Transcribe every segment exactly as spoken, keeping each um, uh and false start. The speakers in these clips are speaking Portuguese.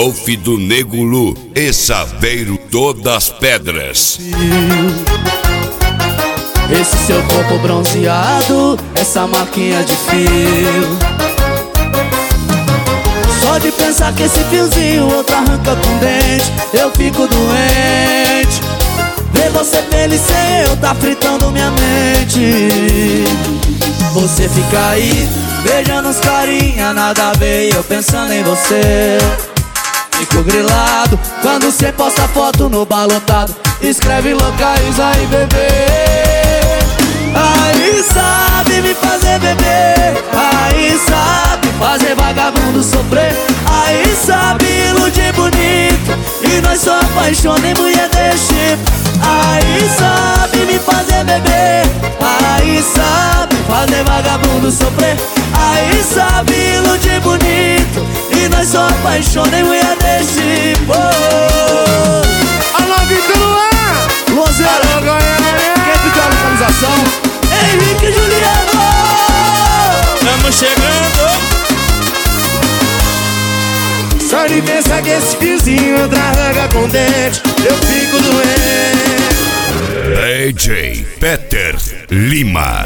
Golf do Nego Lu e Saveiro Todas Pedras. Esse seu corpo bronzeado, essa marquinha de fio. Só de pensar que esse fiozinho outro arranca com dente, eu fico doente. Ver você feliz sem eu tá fritando minha mente. Você fica aí, beijando uns carinha, nada a ver, e eu pensando em você. Fico grilado quando cê posta foto no balotado, escreve localiza aí, bebê. Aí sabe me fazer beber, aí sabe fazer vagabundo sofrer, aí sabe iludir bonito, e nós só apaixona em mulher desse tipo. Aí sabe me fazer beber, aí sabe fazer vagabundo sofrer, aí sabe iludir bonito, e nós só apaixona em mulher desse tipo. Alô, Vitor Luan! Luanzeira, quem pediu a localização? Henrique e Juliano! Tamo chegando! Só de pensar que esse fiozinho outra arranca com dente, eu fico doente. D J Peter Lima.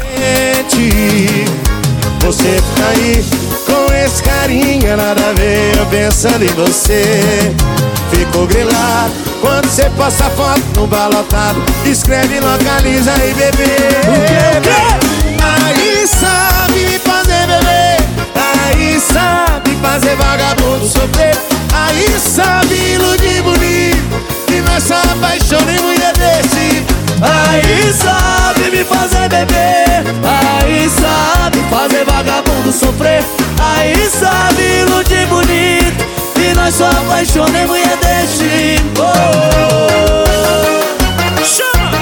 Você fica aí com esse carinha, nada a ver, eu pensando em você. Fico grilado quando você posta foto no balotado, escreve localiza aí, bebê. Aí sabe me fazer beber, aí sabe fazer vagabundo sofrer, aí sabe iludir bonito, e nós só apaixona em mulher desse. Aí sabe me fazer beber, aí sabe fazer vagabundo sofrer, aí sabe iludir bonito, e nós só apaixona em mulher desse. Oh, chama!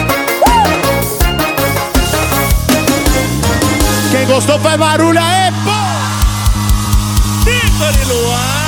Quem gostou faz barulho aí, pô! Vitor e Luan!